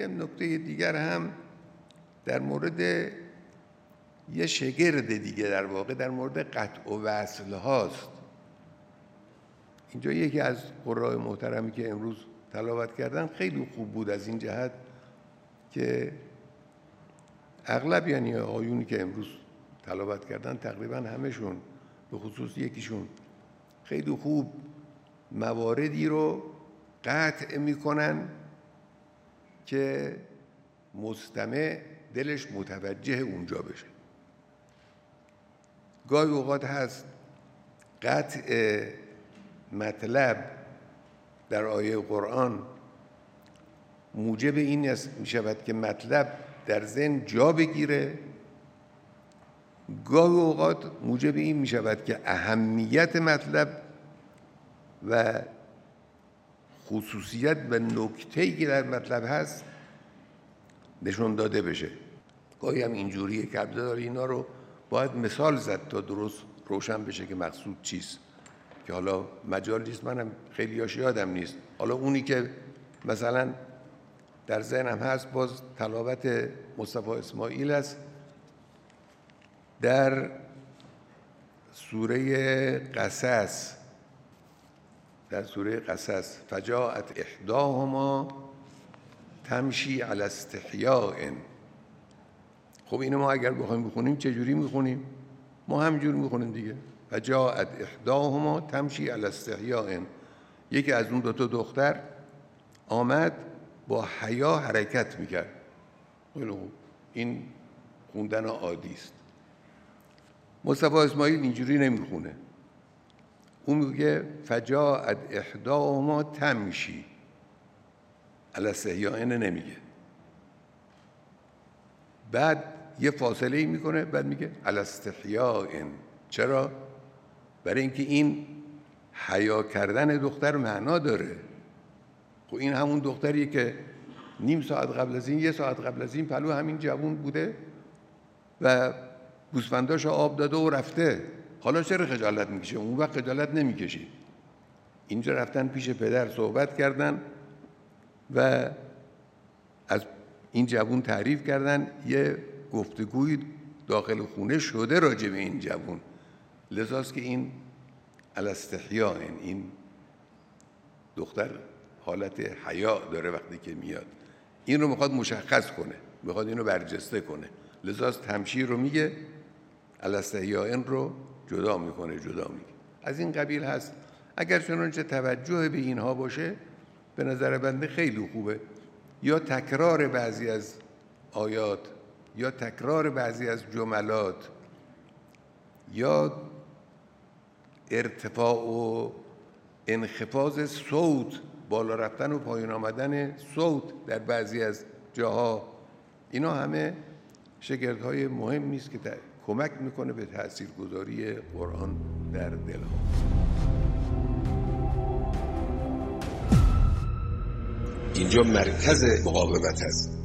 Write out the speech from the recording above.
یه نکته دیگر هم در مورد یه شگرد دیگه، در واقع در مورد قطع و وصل هاست. اینجا یکی از قرای محترمی که امروز تلاوت کردن خیلی خوب بود از این جهت که اغلب، یعنی آیونی که امروز تلاوت کردن تقریبا همشون، به خصوص یکیشون، خیلی خوب مواردی رو قطع میکنن که مستمع دلش متوجه اونجا بشه. گاهی اوقات هست قطع مطلب در آیه قرآن موجب این می شود که مطلب در ذهن جا بگیره، گاهی اوقات موجب این می شود که اهمیت مطلب و خصوصیت و نکته‌ای که در مطلب هست نشون داده بشه. گاهی هم اینجوریه که عبدالله اینا رو باید مثال زد تا درست روشن بشه که مقصود چیست، که حالا مجال نیست، منم خیلیاش یادم نیست. حالا اونی که مثلا در ذهنم هست باز تلاوت مصطفی اسماعیل است در سوره قصص، فجاءت احداهما تمشی علی استحیاء. خب اینو ما اگر بخوایم بخونیم چجوری میخونیم؟ ما همینجور میخونیم دیگه. فجاءت احداهما تمشی علی استحیاء. یکی از اون دو تا دختر آمد با حیا حرکت میکرد. این خوندن عادی است. مصطفی اسماعیل اینجوری نمیخونه. اون میگه فجاءت احداهما تمشی علی استحیاء، نمیگه. بعد یه فاصله ای میکنه، بعد میگه علی استحیاء. چرا؟ برای اینکه این حیا کردن دختر معنا داره. خب این همون دختریه که نیم ساعت قبل از این، یه ساعت قبل از این پلو همین جوون بوده و گوسفنداشو آب داده و رفته. حالا چرا خجالت میکشه؟ اون وقت خجالت نمیکشید. اینجا رفتن پیش پدر صحبت کردن و از این جوون تعریف کردن. یه گفتگوی داخل خونه شده راجع به این جوون، لذاست که این علی استحیاء، این دختر حالت حیا داره وقتی که میاد. این رو میخواد مشخص کنه، میخواد اینو برجسته کنه، لذاست تمشیر رو میگه، علی استحیاء رو جدا میکنه. از این قبیل هست. اگر چنانچه توجه به اینها باشه به نظر بنده خیلی خوبه. یا تکرار بعضی از آیات، یا تکرار بعضی از جملات، یا ارتفاع و انخفاض صوت، بالا رفتن و پایین آمدن صوت در بعضی از جاها، اینا همه شگردهای مهمی است که کمک میکنه به تاثیرگذاری قرآن در دلها. اینجا مرکز مقاومت است.